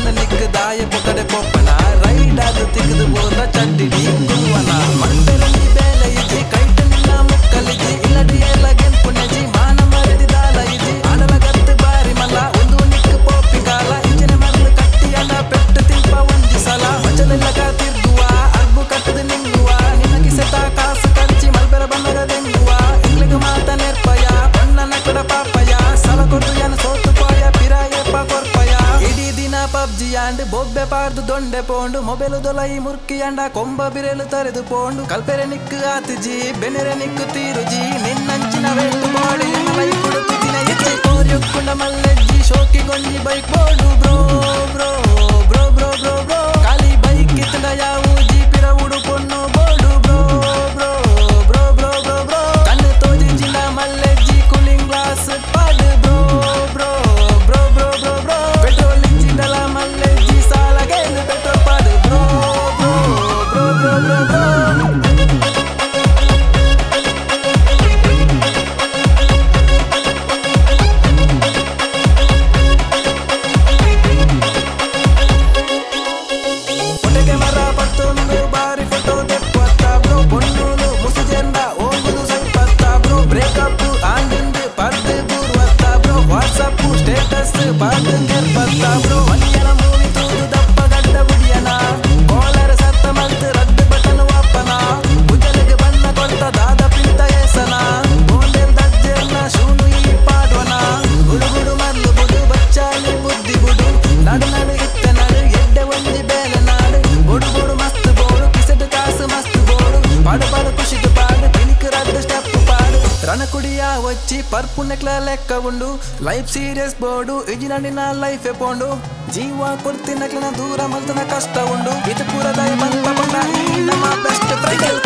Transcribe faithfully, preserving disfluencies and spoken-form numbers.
ನನ್ನ ನಿಕ್ಕದಾಯ ಪೊಕಡೆ ಪೊಪ್ಪನ ರೈಡಾದು ತಿಕ್ಕದು ಬೋದ ಚಡ್ಡಿಡಿ ಗುರುವನ ಮಂಡರಲ್ಲಿ ಬೇಲೆ ಇಜಿ ಕೈಟನಿಲ್ಲ ಮುಕ್ಕಲಿಜಿ ಇಲ್ಲಡಿ ಎಲ್ಲ ಗೆಂಪುನೆಜಿ ಮಾನ ಮರದಿ ದಾಲ ಇಜಿ ಆಡಲ ಗತ್ತು ಬಾರಿ ಮಲ್ಲ ಒಂದು ನಿಕ್ಕು ಪೋಪಿ ಕಾಲ ಇಂಜಿನ ಮರಳು ಕಟ್ಟಿಯಲ್ಲ ಪೆಟ್ಟು ತಿಂಪ ಒಂಜಿ ಸಲ ಮಜಲೆಲ್ಲ ತಿರ್ಗುವ ಅರ್ಬು ಕಟ್ಟದು ನಿಂಗುವ ನಿನಗೆ ಸೆತ ಕಾಸು ಖರ್ಚಿ ಮಲ್ಬೆರ ಬಣ್ಣಗ ದೆಂಗುವ ಇಂಗ್ಲಿಗೆ ಮಾತ ನೆರ್ಪಯ ಬಣ್ಣ ನಕಡ ಪಾಪಯ ಸಲ ಕೊಟ್ಟು ಎನ ಸೋತು ಪೋಯ ಪಿರಾಯಪ್ಪ ಕೊರ್ಪಯ ಇಡೀ ದಿನ ಪಬ್ಜಿ ಅಂಡ್ ಬೊಬ್ಬೆ ಪಾರ್ದು ದೊಂಡೆ ಪೋಂಡು ಮೊಬೈಲು ದೊಲೈ ಮುರ್ಕಿ ಅಂಡ ಕೊಂಬ ಬಿರೆಲು ತರೆದು ಪೋಂಡು ಕಲ್ಪೆರೆ ನಿಕ್ಕು ಆತಿಜಿ ಬೆನೆರೆ ನಿಕ್ಕು ತೀರುಜಿ ನಿನ್ನಂಚಿನ ವೇಟು ಬಾಡಿ ಮಲೈ ಕುಡುಕು ದಿನ ಎಚ್ಚಿ ಕೋರಿಯುಕ್ಕುಂಡ ಮಲ್ಲೆಜ್ಜಿ ಶೋಕಿ ಗೊಂಜಿ ಬೈಕ್ ಬೋಡು bro bro bro bro bro bro ಖಾಲಿ ಬೈಕ್ ಕಿತ್ತಲ ಯಾವು ಜೀಪಿರ ಉಡು ಪೊಣ್ಣು ಬೋಡು bro bro bro bro bro bro ಕಣ್ಣು ತೋಜಿ ಜಿಲ್ಲ ಮಲ್ಲೆಜ್ಜಿ ಕೂಲಿಂಗ್ ಗ್ಲಾಸ್ ಪಾಡು bro bro bro bro bro bro petrol ಇಂಜಿನಲ ಮಲ್ಲೆಜ್ಜಿ ಸಾಲಗೇನು ಪೆಟ್ರೋಲ್ ಪಾಡು bro bro bro bro bro bro ಒಟ್ಟಿಗೆ ಮರ ಪತ್ತೊಂದು ಬಾರಿ ಫೋಟೋ ತೆಪ್ಪತ್ತ ಬ್ರೋ ಪೊಣ್ಣೂನು ಮುಸುಜೆಂದ ಹೋಗುದು ಸೈಪತ್ತ ಬ್ರೋ ಬ್ರೇಕಪ್ ಆಂದಿಂದು ಪರ್ದು ಬೂರ್ವತ್ತ ಬ್ರೋ ವಾಟ್ಸಪ್ ಸ್ಟೇಟಸ್ ಪಾದು ಗೆರ್ಪತ್ತ ಬ್ರೋ ಮನಿಯನ ಮೂವಿ ತೂದು ದಪ್ಪ ಗಡ್ಡ ಬುಡಿಯನ ಕೋಲರ ಸತ್ತ ಮಲ್ತು ರದ್ದು ಬಟನ್ ವಾಪನ ಉಜಲಿಗೆ ಬಣ್ಣ ಕೊಡ್ತ ದಾದ ಪಿಂತ ಏಸನ ಗೋಂಡೆಲ್ ದಜ್ಜೆರ್ನ ಶೂನು ಈ ಪಾಡ್ವನ ಗುಡುಗುಡು ಮರ್ಲು ಬುಡು ಬಚ್ಚಾಲಿ ಬುದ್ಧಿ ಬುಡು ನಡು ನಡು ಇತ್ತ ನಡು ಎಡ್ಡೆ ಒಂಜಿ ಬೇಲೆ ನಾಡು ಬುಡು ಬುಡು ಮಸ್ತ್ ಬೋಡು ಕಿಸೆಟ್ ಕಾಸು ಮಸ್ತ್ ಬೋಡು ಪಾಡು ಪಾಡು ಖುಷಿಗೆ ಪಾಡು ತಿನಿಕ್ ರದ್ದು ಸ್ಟೆಪ್ ಪಾಡು ರಣಕುಡಿಯ వచ్చి పర్పు నెక్ల లెక్క ఉండు లైఫ్ సీరియస్ బోర్డు ఇజినడిన లైఫ్ పోండు జీవ కొర్తి నెక్లన దూరం అంతన కష్ట ఉండు ఇది పూరదాయి బంత బండ ఈ నమ బెస్ట్ ఫ్రెండ్